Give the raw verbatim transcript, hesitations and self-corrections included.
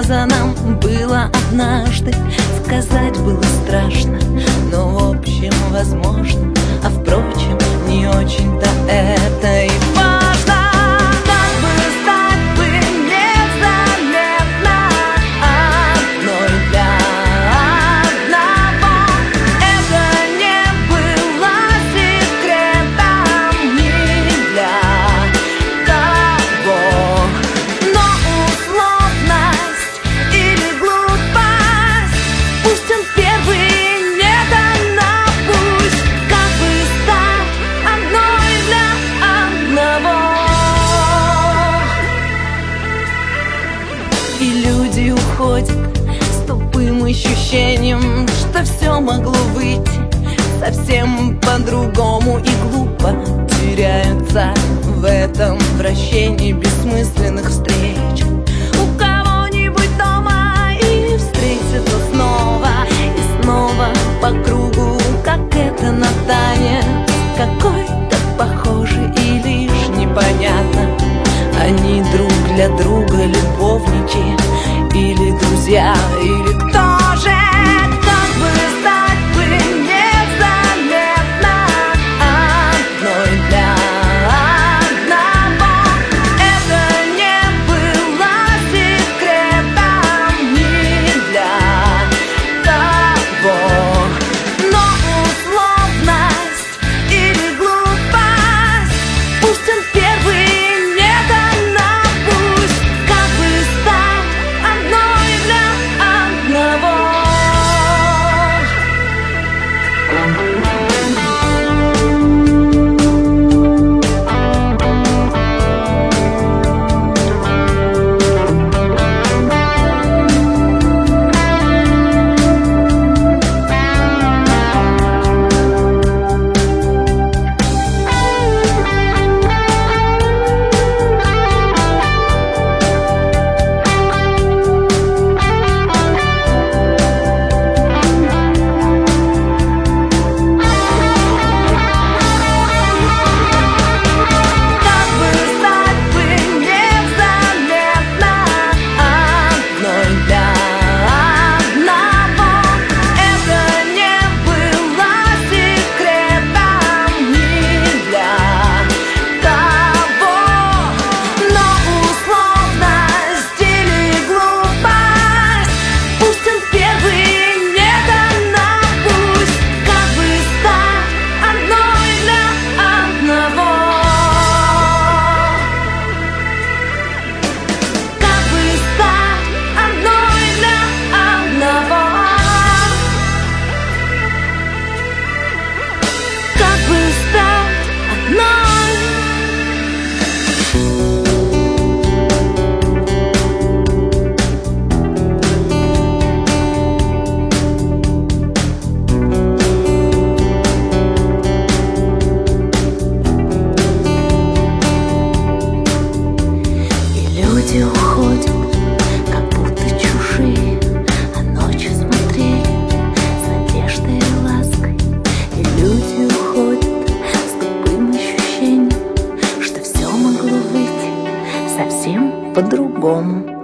Признаться нам было однажды, сказать было страшно, но в общем возможно, а впрочем не очень-то это и важно. Как бы стать бы незаметно одной для одного. Это не было секретом ни для кого. Но условность или глупость, пусть он первый не дана, пусть как бы стать одной для одного. И люди уходят с тупым ощущением, что все могло выйти совсем по-другому, и глупо теряются в этом вращении бессмысленных встреч. У кого-нибудь дома и встретятся снова и снова по кругу, как это на танец, какой-то похожий и лишь непонятно. Они друг для друга любовники или друзья, или кто же? Как бы стать бы незаметно одной для одного. Это не было секретом ни для кого. Но условность или глупость, пусть он первый не дана, пусть как бы стать одной для одного. Как бы стать бы незаметно одной для одного. Это не было секретом ни для кого. Но условность или глупость, пусть он первый не дана, пусть как бы стать одной для одного. Как бы стать одной для одного. Как бы стать одной. И люди уходят, как будто чужие, а ночью смотрели с надеждой и лаской. И люди уходят с тупым ощущением, что все могло выйти совсем по-другому.